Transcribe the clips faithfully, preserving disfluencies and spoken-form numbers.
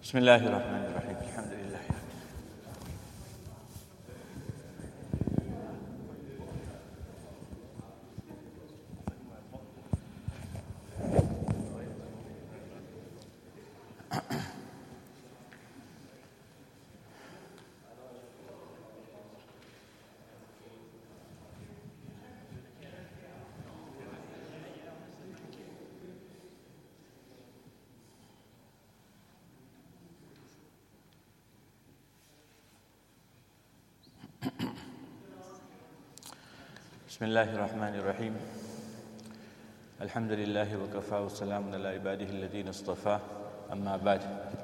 بسم الله الرحمن الرحيم الحمد لله. بسم الله الرحمن الرحيم الحمد لله وكفى والسلام على عباده الذين اصطفى أما بعد.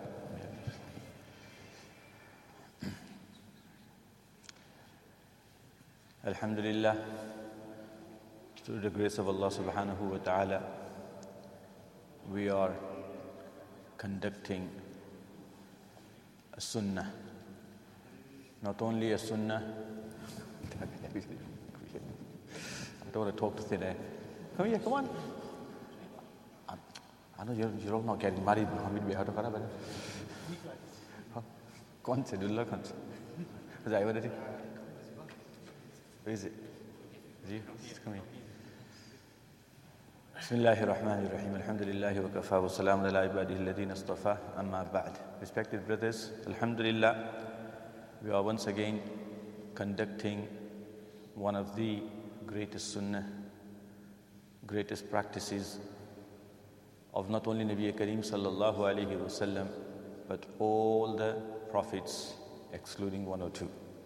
Alhamdulillah, through the grace of Allah subhanahu wa ta'ala, we are conducting a sunnah. Not only a sunnah, I don't want to talk to thin air. Come here, come on. I know you're, you're all not getting married. Muhammad bhi hata kara bana. Kaun se dulha kaun se? Is that what it is? Where is it? Is it you? Come here. بسم الله الرحمن الرحيم الحمد لله وكفى والسلام على عباده الذين اصطفى أما بعد. Respected brothers, Alhamdulillah, we are once again conducting one of the greatest sunnah, greatest practices of not only Nabi Kareem sallallahu alayhi wa sallam, but all the prophets, excluding one or two.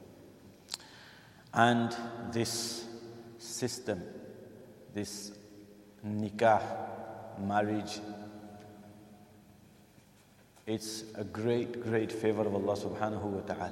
And this system, this nikah, marriage, it's a great, great favor of Allah subhanahu wa ta'ala.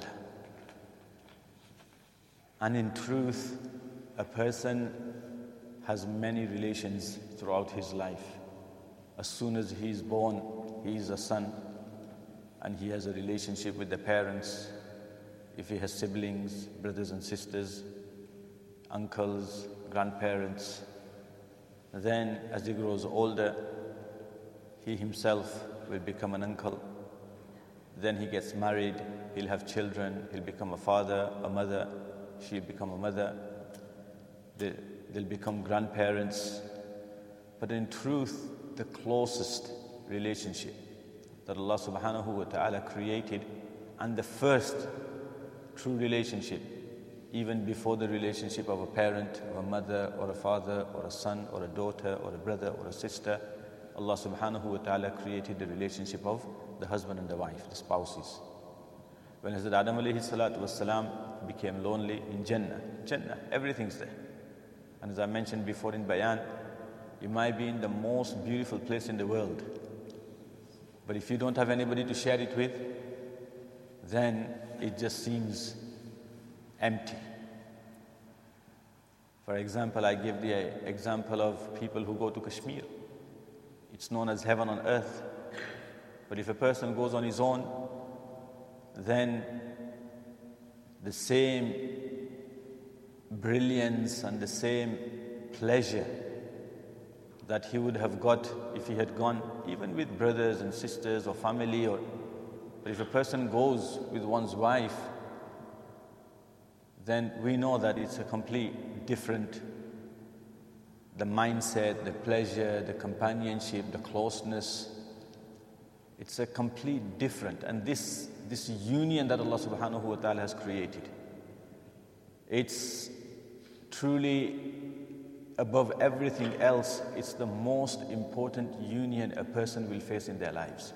And in truth, a person has many relations throughout his life. As soon as he is born, he is a son, and he has a relationship with the parents. If he has siblings, brothers and sisters, uncles, grandparents, then as he grows older, he himself will become an uncle. Then he gets married, he'll have children, he'll become a father, a mother, she'll become a mother. They'll become grandparents. But in truth, the closest relationship that Allah subhanahu wa ta'ala created, and the first true relationship, even before the relationship of a parent, or a mother, or a father, or a son, or a daughter, or a brother, or a sister, Allah subhanahu wa ta'ala created the relationship of the husband and the wife, the spouses. When Hazrat Adam alayhi salatu was salam became lonely in Jannah, Jannah, everything's there. And as I mentioned before in Bayan, you might be in the most beautiful place in the world, but if you don't have anybody to share it with, then it just seems empty. For example, I give the example of people who go to Kashmir. It's known as heaven on earth. But if a person goes on his own, then the same brilliance and the same pleasure that he would have got if he had gone, even with brothers and sisters or family, or but if a person goes with one's wife, then we know that it's a complete different, the mindset, the pleasure, the companionship, the closeness, it's a complete different. And this this union that Allah subhanahu wa ta'ala has created, it's truly above everything else, it's the most important union a person will face in their lives.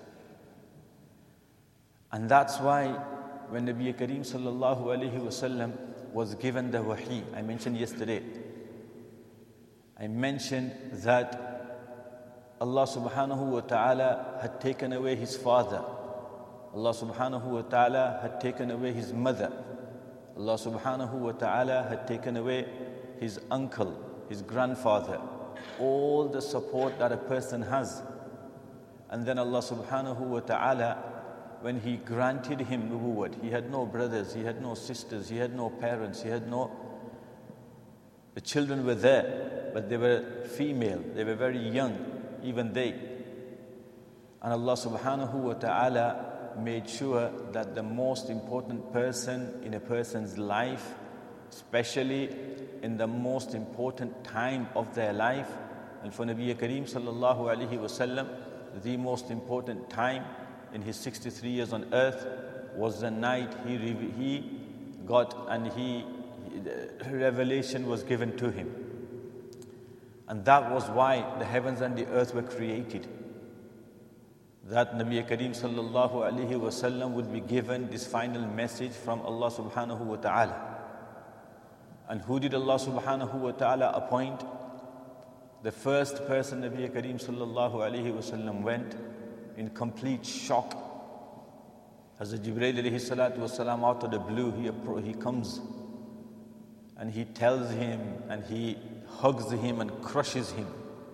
And that's why when Nabi Kareem sallallahu alayhi wa sallam was given the wahi, I mentioned yesterday, I mentioned that Allah subhanahu wa ta'ala had taken away his father. Allah subhanahu wa ta'ala had taken away his mother. Allah subhanahu wa ta'ala had taken away his uncle, his grandfather, all the support that a person has. And then Allah subhanahu wa ta'ala, when he granted him nubuwwat, he had no brothers, he had no sisters, he had no parents, he had no... The children were there, but they were female, they were very young, even they. And Allah subhanahu wa ta'ala made sure that the most important person in a person's life, especially in the most important time of their life, and for Nabi Kareem sallallahu alaihi wasallam, the most important time in his sixty-three years on earth was the night he he got and he revelation was given to him. And that was why the heavens and the earth were created. That Nabi Kareem sallallahu alaihi wasallam would be given this final message from Allah subhanahu wa ta'ala. And who did Allah subhanahu wa ta'ala appoint? The first person Nabi Kareem sallallahu alaihi wasallam went in complete shock. As Jibreel alayhi salatu wasalam out of the blue, he, he comes and he tells him and he hugs him and crushes him.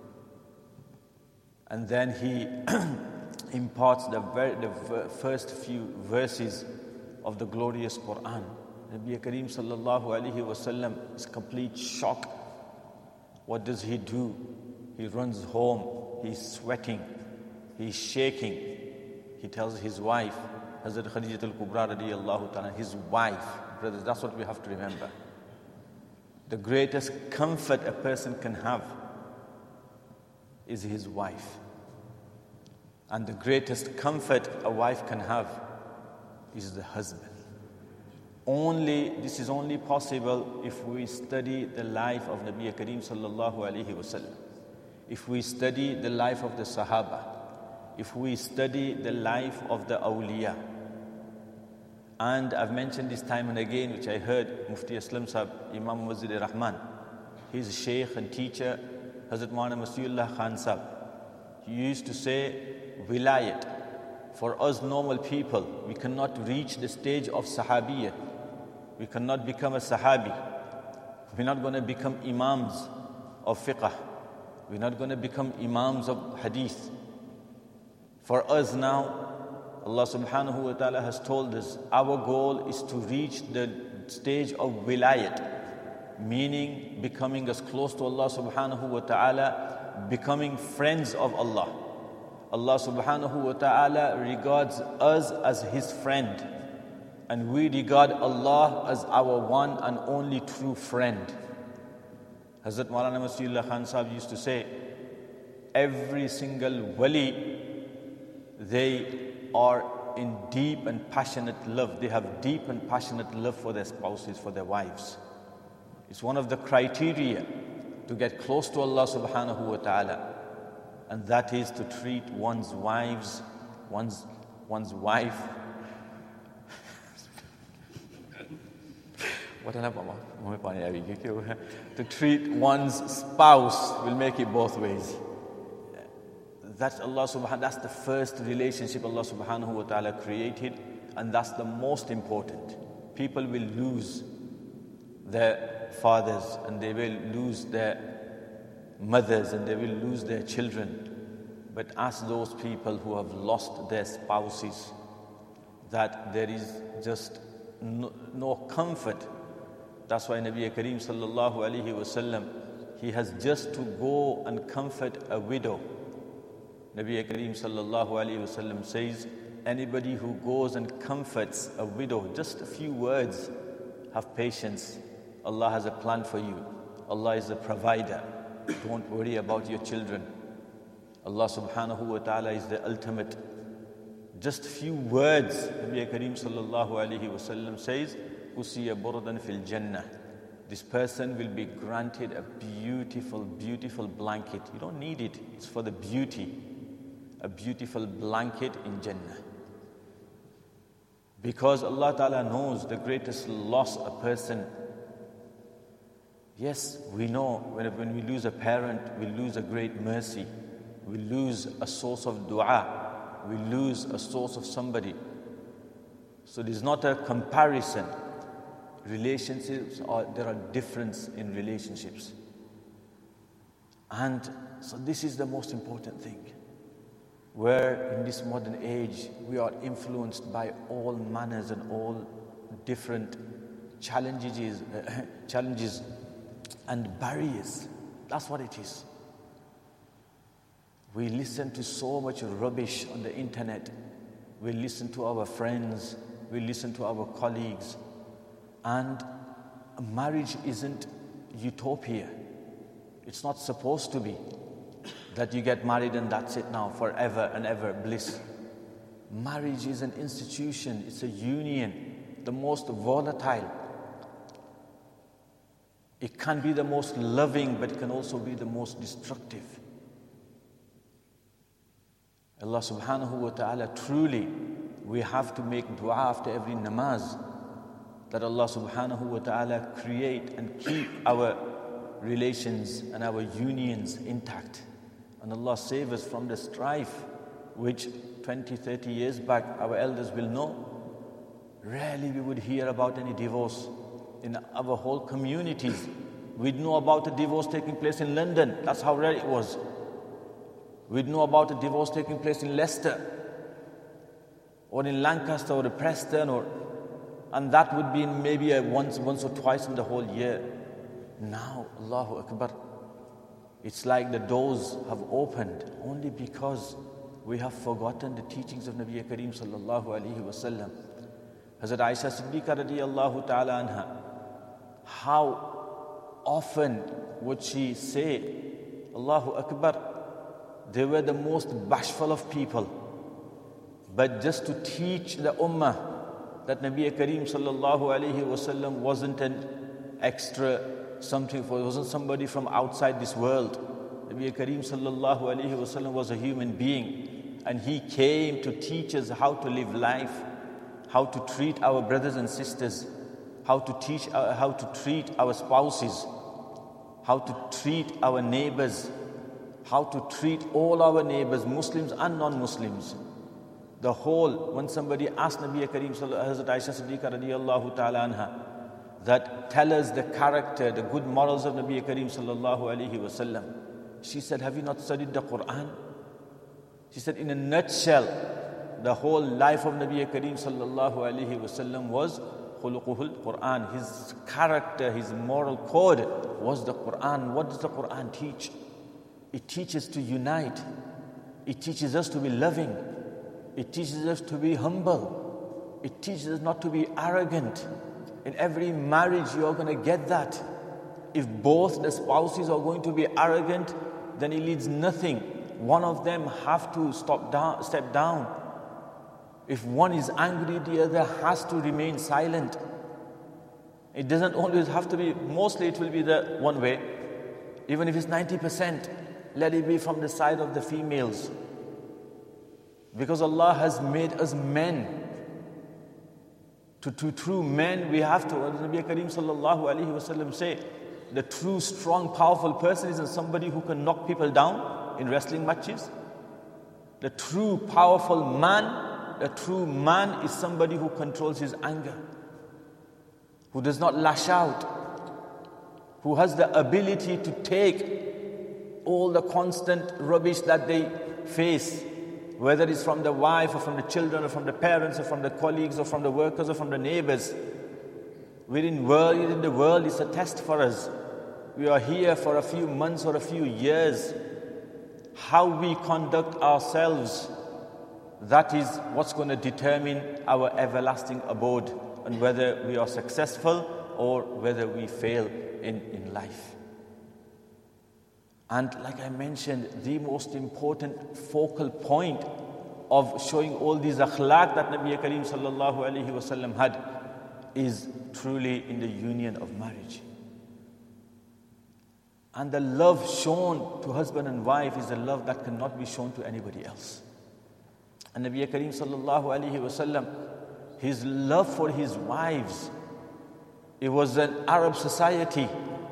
And then he imparts the, very, the first few verses of the glorious Quran. Nabi Kareem sallallahu alaihi wasallam is complete shock. What does he do? He runs home, he's sweating, he's shaking. He tells his wife, Hazrat Khadijat al-Kubra radiyallahu ta'ala, his wife, brothers, that's what we have to remember. The greatest comfort a person can have is his wife. And the greatest comfort a wife can have is the husband. Only, this is only possible if we study the life of Nabi Kareem sallallahu alaihi wasallam. If we study the life of the Sahaba. If we study the life of the awliya. And I've mentioned this time and again, which I heard Mufti Aslam Sahib, Imam Masjid Rahman, his sheikh and teacher, Hazrat Maulana Masihullah Khan Sahib. He used to say, wilayat. For us normal people, we cannot reach the stage of sahabiyyah. We cannot become a sahabi. We're not going to become imams of fiqh. We're not going to become imams of hadith. For us now, Allah subhanahu wa ta'ala has told us, our goal is to reach the stage of wilayat, meaning becoming as close to Allah subhanahu wa ta'ala, becoming friends of Allah. Allah subhanahu wa ta'ala regards us as His friend, and we regard Allah as our one and only true friend. Hazrat Maulana Masihullah Khan Sahib used to say, every single wali, they are in deep and passionate love. They have deep and passionate love for their spouses, for their wives. It's one of the criteria to get close to Allah subhanahu wa ta'ala. And that is to treat one's wives, one's, one's wife. To treat one's spouse will make it both ways. That's Allah subhanahu, that's the first relationship Allah subhanahu wa ta'ala created, and that's the most important. People will lose their fathers, and they will lose their mothers, and they will lose their children. But ask those people who have lost their spouses that there is just no, no comfort. That's why Nabi Kareem sallallahu alaihi wasallam, he has just to go and comfort a widow. Nabi Kareem sallallahu alaihi wasallam says, anybody who goes and comforts a widow, just a few words, have patience. Allah has a plan for you. Allah is the provider. Don't worry about your children. Allah subhanahu wa ta'ala is the ultimate. Just few words, Nabi Kareem sallallahu alaihi wasallam says, Usiya burdan fil jannah. This person will be granted a beautiful, beautiful blanket. You don't need it. It's for the beauty. A beautiful blanket in Jannah. Because Allah Ta'ala knows the greatest loss a person. Yes, we know when, when we lose a parent, we lose a great mercy. We lose a source of dua. We lose a source of somebody. So there's not a comparison. Relationships are, there are differences in relationships. And so this is the most important thing. Where in this modern age, we are influenced by all manners and all different challenges, uh, challenges and barriers. That's what it is. We listen to so much rubbish on the internet. we listen to our friends, we listen to our colleagues. And marriage isn't utopia. It's not supposed to be that you get married and that's it now, forever and ever bliss. Marriage is an institution, it's a union, the most volatile. It can be the most loving, but it can also be the most destructive. Allah subhanahu wa ta'ala, truly, we have to make dua after every namaz, that Allah subhanahu wa ta'ala create and keep our relations and our unions intact. And Allah save us from the strife, which twenty, thirty years back, our elders will know. Rarely we would hear about any divorce in our whole communities. We'd know about a divorce taking place in London. That's how rare it was. We'd know about a divorce taking place in Leicester, or in Lancaster, or in Preston, or and that would be maybe a once, once or twice in the whole year. Now, Allahu Akbar, it's like the doors have opened only because we have forgotten the teachings of Nabi Kareem sallallahu alaihi wasallam. Hazrat Aisha Siddiqa radiyallahu ta'ala anha, how often would she say, Allahu Akbar, they were the most bashful of people. But just to teach the ummah that Nabi Kareem sallallahu alaihi wasallam wasn't an extra something for, it wasn't somebody from outside this world. Nabi Kareem sallallahu alaihi wasallam was a human being, and he came to teach us how to live life, how to treat our brothers and sisters, how to teach uh, how to treat our spouses, how to treat our neighbors, how to treat all our neighbors, Muslims and non-Muslims. The whole, when somebody asked Nabi Kareem Hazrat Aisha Siddiqa radiyallahu ta'ala anha, that tell us the character, the good morals of Nabi Kareem sallallahu alaihi wasallam. She said, have you not studied the Quran? She said, in a nutshell, the whole life of Nabi Kareem sallallahu alaihi wasallam was khuluquhul Quran. His character, his moral code was the Quran. What does the Quran teach? It teaches to unite. It teaches us to be loving. It teaches us to be humble. It teaches us not to be arrogant. In every marriage, you are going to get that. If both the spouses are going to be arrogant, then it leads nothing. One of them have to stop down, step down. If one is angry, the other has to remain silent. It doesn't always have to be, mostly it will be the one way. Even if it's ninety percent, let it be from the side of the females. Because Allah has made us men. To, to true men, we have to, as Nabi Kareem sallallahu alaihi wasallam say, the true, strong, powerful person isn't somebody who can knock people down in wrestling matches. The true, powerful man, the true man is somebody who controls his anger, who does not lash out, who has the ability to take all the constant rubbish that they face, whether it's from the wife or from the children or from the parents or from the colleagues or from the workers or from the neighbors. We're in, world, in the world, it's a test for us. We are here for a few months or a few years. How we conduct ourselves, that is what's going to determine our everlasting abode, and whether we are successful or whether we fail in, in life. And like I mentioned, the most important focal point of showing all these akhlaq that Nabi Kareem sallallahu alaihi wasallam had is truly in the union of marriage. And the love shown to husband and wife is a love that cannot be shown to anybody else. And Nabi Kareem sallallahu alaihi wasallam, his love for his wives, it was an Arab society.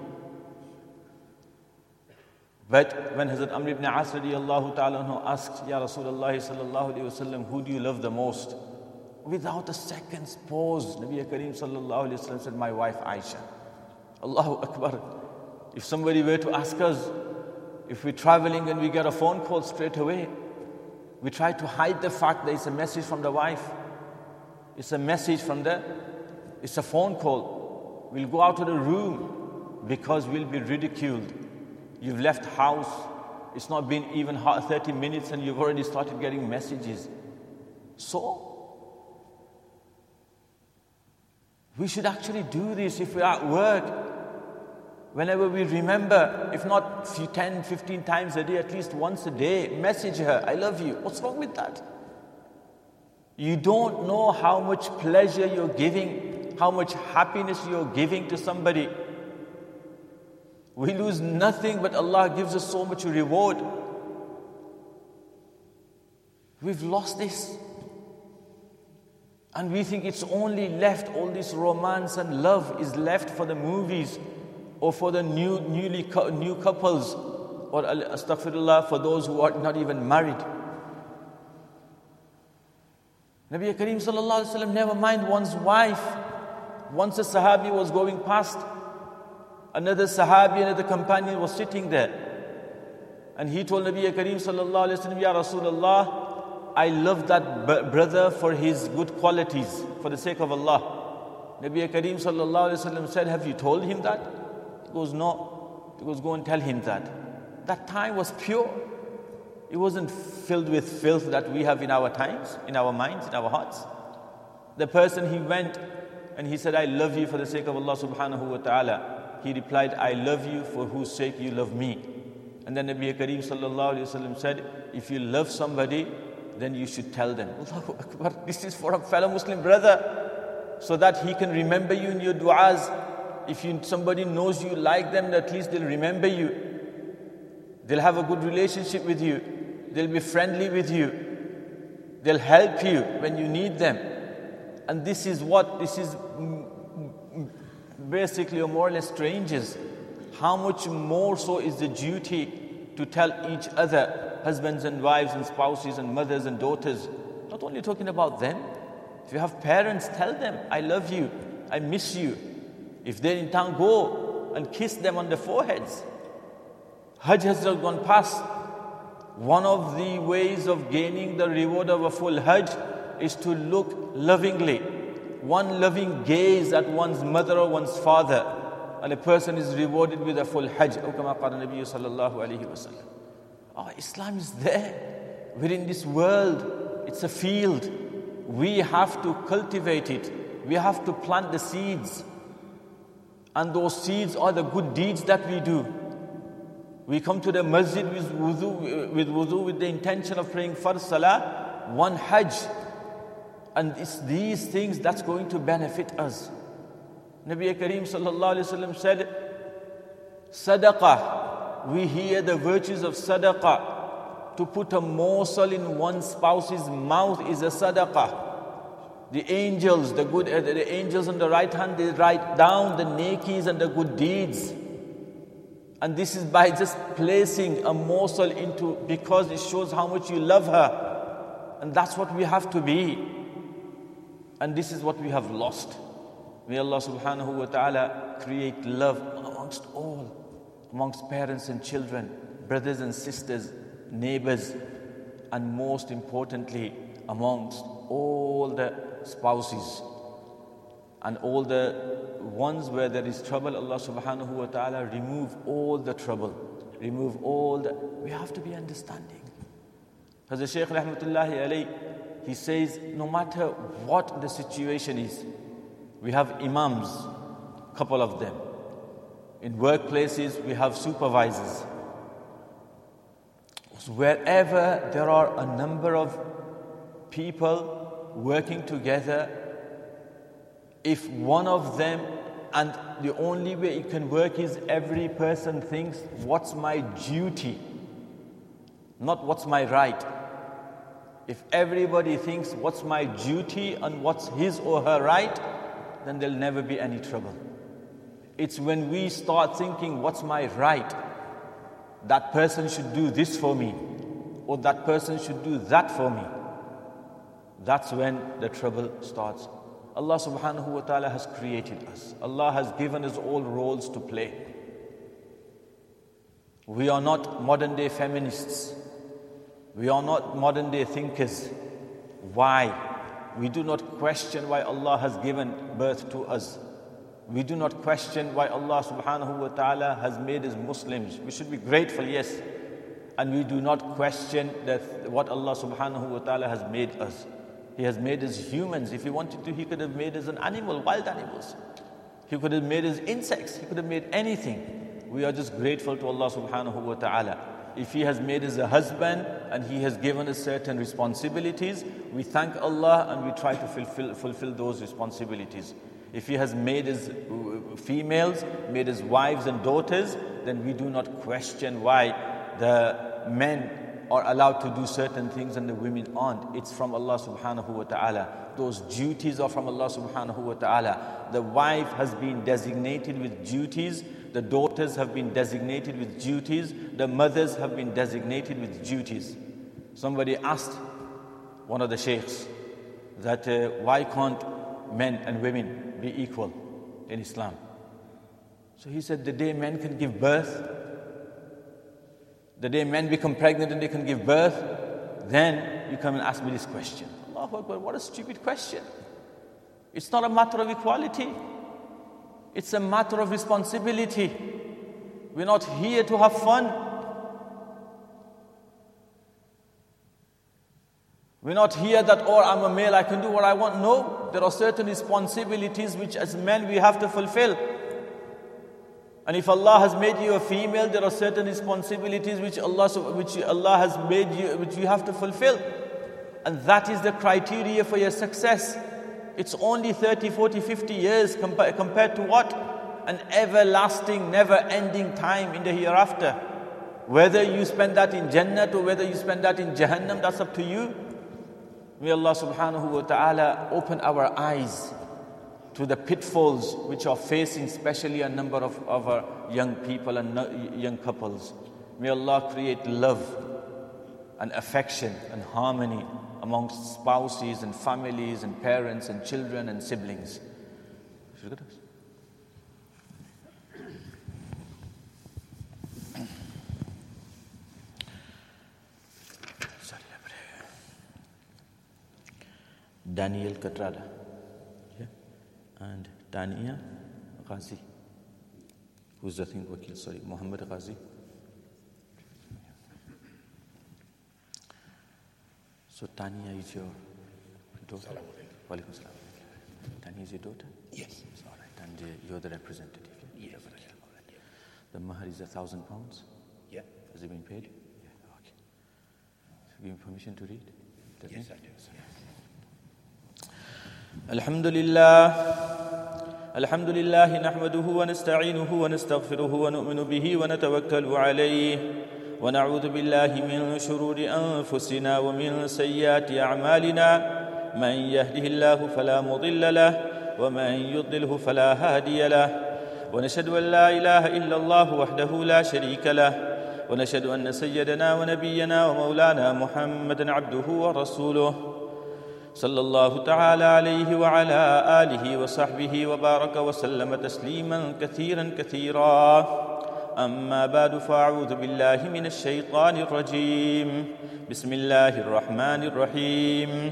But when Hazrat Amr ibn As radiyallahu ta'ala asked, Ya Rasulullah sallallahu alayhi wasallam, who do you love the most? Without a second's pause, Nabi Kareem sallallahu alayhi wasallam said, my wife Aisha. Allahu Akbar. If somebody were to ask us, if we're traveling and we get a phone call straight away, we try to hide the fact that it's a message from the wife. It's a message from the, it's a phone call. We'll go out of the room because we'll be ridiculed. You've left house, it's not been even thirty minutes and you've already started getting messages. So, we should actually do this if we're at work. Whenever we remember, if not few, ten, fifteen times a day, at least once a day, message her, I love you. What's wrong with that? You don't know how much pleasure you're giving, how much happiness you're giving to somebody. We lose nothing, but Allah gives us so much reward. We've lost this. And we think it's only left, all this romance and love is left for the movies or for the new newly new couples, or astaghfirullah, for those who are not even married. Nabi Kareem sallallahu alaihi wasallam, never mind one's wife. Once a Sahabi was going past, another Sahabi, another companion was sitting there. And he told Nabi Kareem sallallahu alaihi wasallam, Ya Rasulullah, I love that b- brother for his good qualities, for the sake of Allah. Nabi Kareem sallallahu alaihi wasallam said, have you told him that? He goes, no. He goes, go and tell him that. That time was pure. It wasn't filled with filth that we have in our times, in our minds, in our hearts. The person, he went and he said, I love you for the sake of Allah subhanahu wa ta'ala. He replied, I love you for whose sake you love me. And then Nabi Kareem sallallahu alayhi wa sallam said, if you love somebody, then you should tell them. Allahu Akbar, this is for a fellow Muslim brother, so that he can remember you in your du'as. If you, somebody knows you like them, at least they'll remember you. They'll have a good relationship with you. They'll be friendly with you. They'll help you when you need them. And this is what, this is basically or more or less strangers. How much more so is the duty to tell each other, husbands and wives and spouses and mothers and daughters. Not only talking about them. If you have parents, tell them, I love you, I miss you. If they're in town, go and kiss them on the foreheads. Hajj has just gone past. One of the ways of gaining the reward of a full Hajj is to look lovingly. One loving gaze at one's mother or one's father, and a person is rewarded with a full Hajj. Oh, Islam is there. We're in this world. It's a field. We have to cultivate it. We have to plant the seeds. And those seeds are the good deeds that we do. We come to the masjid with wudu, with wudu, with the intention of praying for salah, one Hajj. And it's these things that's going to benefit us. Nabi Kareem sallallahu alayhi wa sallam said, Sadaqah. We hear the virtues of Sadaqah. To put a morsel in one spouse's mouth is a Sadaqah. The angels, the good, uh, the angels on the right hand, they write down the nekis and the good deeds. And this is by just placing a morsel into, because it shows how much you love her. And that's what we have to be. And this is what we have lost. May Allah subhanahu wa ta'ala create love amongst all, amongst parents and children, brothers and sisters, neighbors, and most importantly, amongst all the spouses and all the ones where there is trouble. Allah subhanahu wa ta'ala remove all the trouble, remove all the, we have to be understanding. Hazrat Shaykh rahmatullahi alayhi, he says, no matter what the situation is, we have imams, couple of them. In workplaces, we have supervisors. So wherever there are a number of people working together, if one of them, and the only way it can work is every person thinks, what's my duty? Not what's my right. If everybody thinks what's my duty and what's his or her right, then there'll never be any trouble. It's when we start thinking, what's my right? That person should do this for me, or that person should do that for me. That's when the trouble starts. Allah subhanahu wa ta'ala has created us. Allah has given us all roles to play. We are not modern day feminists. We are not modern day thinkers. Why? We do not question why Allah has given birth to us. We do not question why Allah subhanahu wa ta'ala has made us Muslims. We should be grateful, yes. And we do not question that what Allah subhanahu wa ta'ala has made us. He has made us humans. If He wanted to, He could have made us an animal, wild animals. He could have made us insects. He could have made anything. We are just grateful to Allah subhanahu wa ta'ala. If He has made us a husband and He has given us certain responsibilities, we thank Allah and we try to fulfill, fulfill those responsibilities. If He has made us females, made us wives and daughters, then we do not question why the men are allowed to do certain things and the women aren't. It's from Allah subhanahu wa ta'ala. Those duties are from Allah subhanahu wa ta'ala. The wife has been designated with duties. The daughters have been designated with duties. The mothers have been designated with duties. Somebody asked one of the sheikhs that uh, why can't men and women be equal in Islam? So he said, the day men can give birth, the day men become pregnant and they can give birth, then you come and ask me this question. Allahu Akbar, what a stupid question. It's not a matter of equality. It's a matter of responsibility. We're not here to have fun. We're not here that, oh, I'm a male, I can do what I want. No, there are certain responsibilities which as men we have to fulfill. And if Allah has made you a female, there are certain responsibilities which Allah, which Allah has made you, which you have to fulfill. And that is the criteria for your success. It's only thirty, forty, fifty years compa- compared to what? An everlasting, never-ending time in the hereafter. Whether you spend that in Jannah or whether you spend that in Jahannam, that's up to you. May Allah subhanahu wa ta'ala open our eyes to the pitfalls which are facing especially a number of, of our young people and young couples. May Allah create love and affection and harmony amongst spouses and families and parents and children and siblings. Daniel Katrada, yeah, and Tania Ghazi, who's the thing wakil, sorry, Muhammad Ghazi. So Tania is your daughter? Walaikum salam. Tania is your daughter? Yes. All right, and uh, you're the representative? Yeah? Yes. Right. The mahar is a thousand pounds? Yeah. Has it been paid? Yeah. Okay. So give me permission to read? Does Yes, it? I do. Yes. الحمد لله الحمد لله نحمده ونستعينه ونستغفره ونؤمن به ونتوكل عليه ونعوذ بالله من شرور أنفسنا ومن سيئات أعمالنا من يهده الله فلا مضل له ومن يضلله فلا هادي له ونشهد أن لا إله إلا الله وحده لا شريك له ونشهد أن سيدنا ونبينا ومولانا محمدا عبده ورسوله صلى الله تعالى عليه وعلى آله وصحبه وبارك وسلم تسليما كثيرا كثيرا أما بعد فأعوذ بالله من الشيطان الرجيم بسم الله الرحمن الرحيم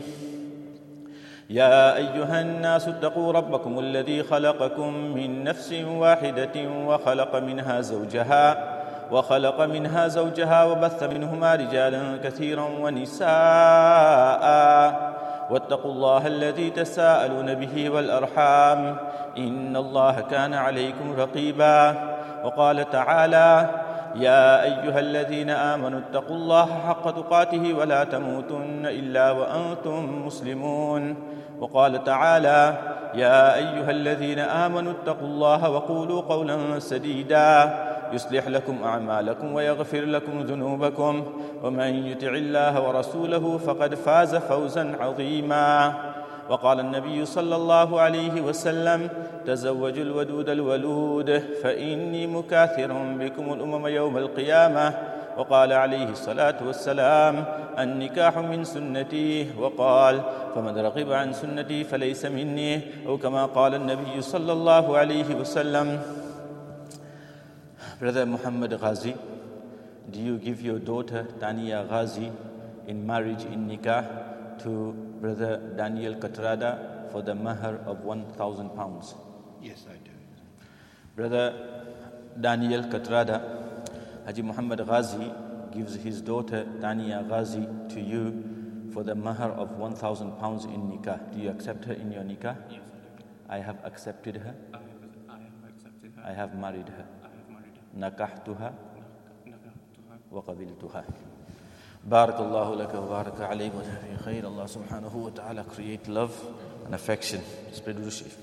يا أيها الناس اتقوا ربكم الذي خلقكم من نفس واحدة وخلق منها زوجها وخلق منها زوجها وبث منهما رجالا كثيرا ونساء واتقوا الله الذي تساءلون به والأرحام إن الله كان عليكم رقيبا وقال تعالى يا أيها الذين آمنوا اتقوا الله حق تقاته ولا تموتن إلا وأنتم مسلمون وقال تعالى يا أيها الذين آمنوا اتقوا الله وقولوا قولا سديدا يصلح لكم أعمالكم ويغفر لكم ذنوبكم ومن يطع الله ورسوله فقد فاز فوزا عظيما وقال النبي صلى الله عليه وسلم تزوجوا الودود الولود فإني مكاثر بكم الأمم يوم القيامة وقال عليه الصلاة والسلام النكاح من سنتي وقال فمن رغب عن سنتي فليس مني أو كما قال النبي صلى الله عليه وسلم. Brother Muhammad Ghazi, do you give your daughter Tania Ghazi in marriage in nikah to Brother Daniel Katrada for the mahar of one thousand pounds? Yes, I do. Brother Daniel Katrada, Haji Muhammad Ghazi gives his daughter Tania Ghazi to you for the mahar of one thousand pounds in nikah. Do you accept her in your nikah? Yes, I have accepted her. I have, I have accepted her. I have married her. I have married her. Nakahtuha Nakahtuha. wa qabiltuha. Barakallahu laka wa baraka alayhi wa fi khair. Allah subhanahu wa ta'ala create love and affection. Spread Rushif.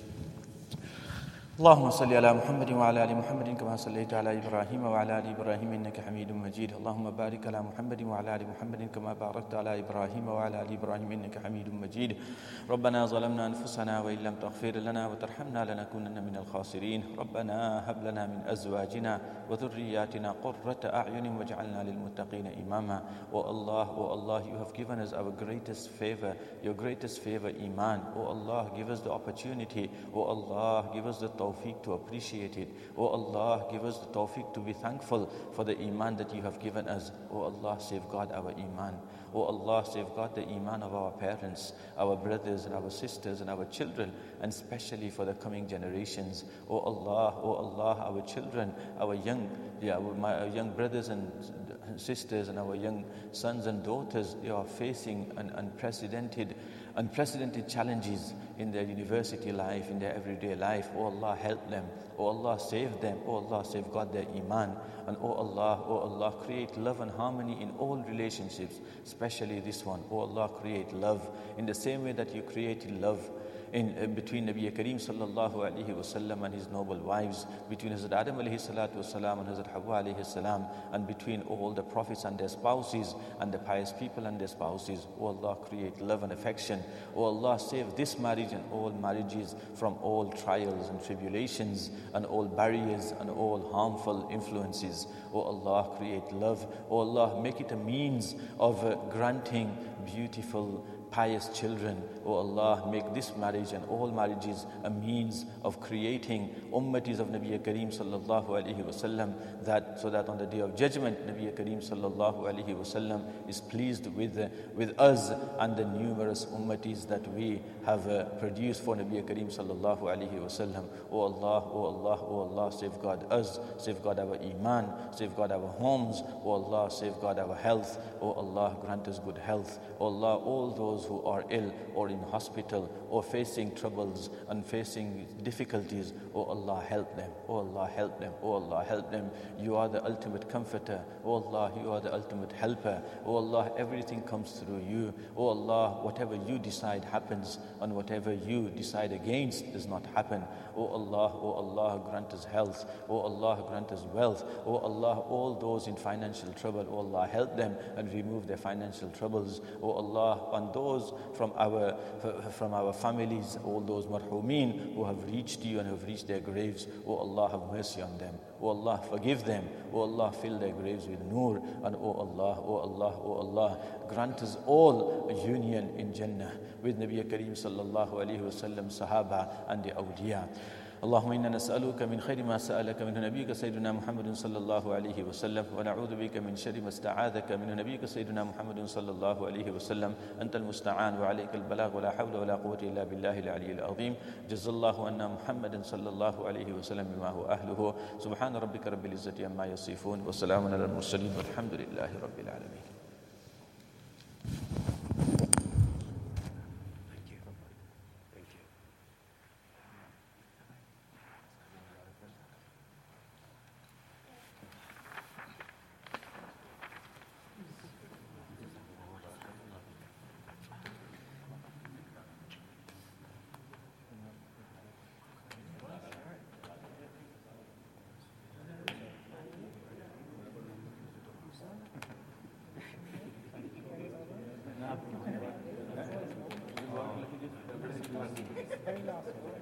اللهم صل على محمد وعلى ال محمد كما صليت على ابراهيم وعلى ال ابراهيم انك حميد مجيد. اللهم بارك على محمد وعلى ال محمد كما باركت على ابراهيم وعلى ال ابراهيم انك حميد مجيد. ربنا ظلمنا انفسنا وان لم تغفر لنا وترحمنا لنكونن من الخاسرين. ربنا هب لنا من ازواجنا وذرياتنا قرة اعين واجعلنا للمتقين اماما. O Allah, O Allah, you have given us our greatest favor, your greatest favor, iman. O Allah, give us the opportunity. O Allah, give us the tawfiq to appreciate it. O Allah, give us the tawfiq to be thankful for the iman that you have given us. O Allah, safeguard our iman. O Allah, safeguard the iman of our parents, our brothers and our sisters and our children, and especially for the coming generations. O Allah, O Allah, our children, our young, yeah, our, my, our young brothers and sisters and our young sons and daughters, they are facing an unprecedented unprecedented challenges in their university life, in their everyday life. Oh Allah, help them. Oh Allah, save them. Oh Allah, safeguard their iman. And oh Allah, oh Allah, create love and harmony in all relationships, especially this one. Oh Allah, create love in the same way that you created love in uh, between Nabi Kareem sallallahu alayhi wasallam and his noble wives, between Hazrat Adam alayhi salatu wasalam and Hazrat Hawa alayhi salam, and between all the prophets and their spouses and the pious people and their spouses. Oh Allah, create love and affection. Oh Allah, save this marriage and all marriages from all trials and tribulations and all barriers and all harmful influences. Oh Allah, create love. Oh Allah, make it a means of uh, granting beautiful pious children. O Allah, make this marriage and all marriages a means of creating ummatis of Nabi Kareem sallallahu alaihi wasallam, that so that on the day of judgment Nabi Kareem sallallahu alaihi wasallam is pleased with uh, with us and the numerous ummatis that we have uh, produced for Nabi Kareem sallallahu alaihi wasallam. O Allah, O Allah, O Allah, safeguard us, safeguard our iman, safeguard our homes. O Allah, safeguard our health. O Allah, grant us good health. O Allah, all those who are ill or in hospital or facing troubles and facing difficulties, oh Allah, help them. Oh Allah, help them. Oh Allah, help them. You are the ultimate comforter. Oh Allah, you are the ultimate helper. Oh Allah, everything comes through you. Oh Allah, whatever you decide happens, and whatever you decide against does not happen. Oh Allah, oh Allah, grant us health. Oh Allah, grant us wealth. Oh Allah, all those in financial trouble, oh Allah, help them and remove their financial troubles. Oh Allah, on those from our from our families, all those marhumeen who have reached you and have reached their graves, oh Allah, have mercy on them. Oh Allah, forgive them. Oh Allah, fill their graves with nur. And oh Allah, oh Allah, oh Allah, grant us all a union in Jannah with Nabi Kareem sallallahu alayhi wa sallam, Sahaba and the awliya. اللهم إنا نسألك من خير ما سألك منه نبيك سيدنا محمد صلى الله عليه وسلم، ونعوذ بك من شر ما استعاذك منه نبيك سيدنا محمد صلى الله عليه وسلم. أنت المستعان وعليك البلاغ ولا حول ولا قوة إلا بالله العلي العظيم. جزا الله عنا محمد صلى الله عليه وسلم بما هو أهله. سبحان ربك رب العزة عما يصفون وسلام على المرسلين والحمد لله رب العالمين.